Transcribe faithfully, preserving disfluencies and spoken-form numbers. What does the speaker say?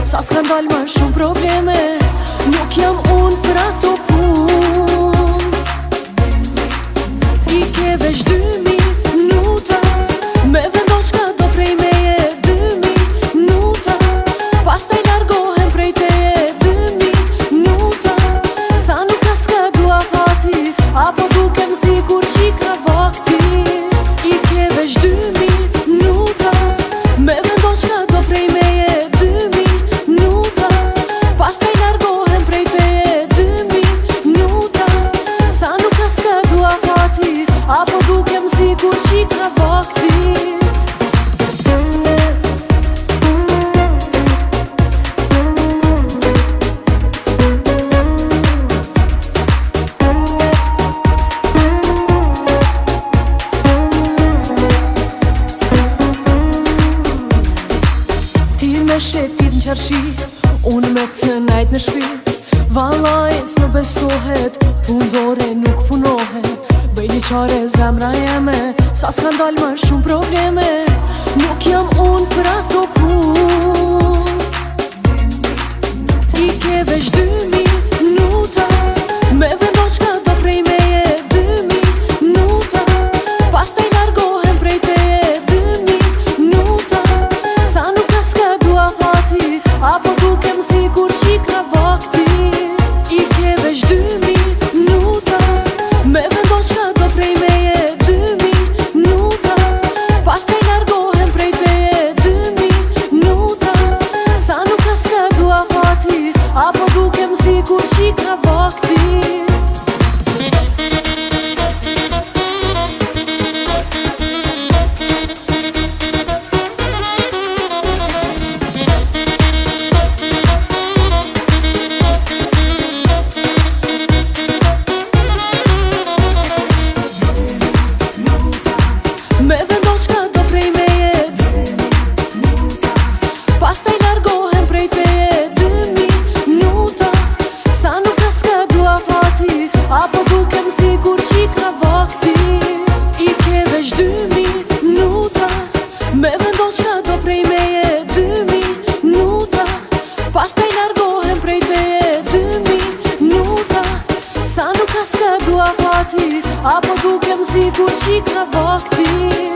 sa s'ka ndalë më shumë probleme. Nuk jam unë për ato pun. Ti ke veç dy minuta me vendos ka do prej meje. Dy minuta pastaj largohem prej teje. Dy minuta sa nuk ka s'ka dua hati, apo dukem si kur qika vakti. I ke veç dy minuta me vendos ka do prej meje. Dy minuta pastaj largohem prej teje. Dy minuta sa nuk ka s'ka dua hati, apo dukem si kur qika vakti. Me shetit në qërshi, unë me të najt në shpi. Valaj s'në besohet, pundore nuk punohet. Bëj një qare zemra jeme, sa s'ka ndalë më shumë probleme. Nuk jam unë për ato pun. Ti ke veç dy minuta me vendos ka do prej meje. Dy minuta pastaj largohem prej teje. Dy minuta sa nuk ka s'ka dua hati, apo dukem si kur qika vakti. I ke veç dy minuta me vendos ka do prej meje. Dy minuta pastaj largohem prej teje. Dy minuta sa nuk ka s'ka dua hati, apo dukem si kur qika vakti. Me vendos ka do prej meje. Pastaj largohem prej teje. Dy minuta sa nuk ka s'ka dua hati, apo dukem si kur qika vakti. I ke veç dy minuta me vendos ka do prej meje. Dy minuta pastaj largohem prej teje. Dy minuta sa nuk ka s'ka dua hati, apo dukem si kur qika vakti.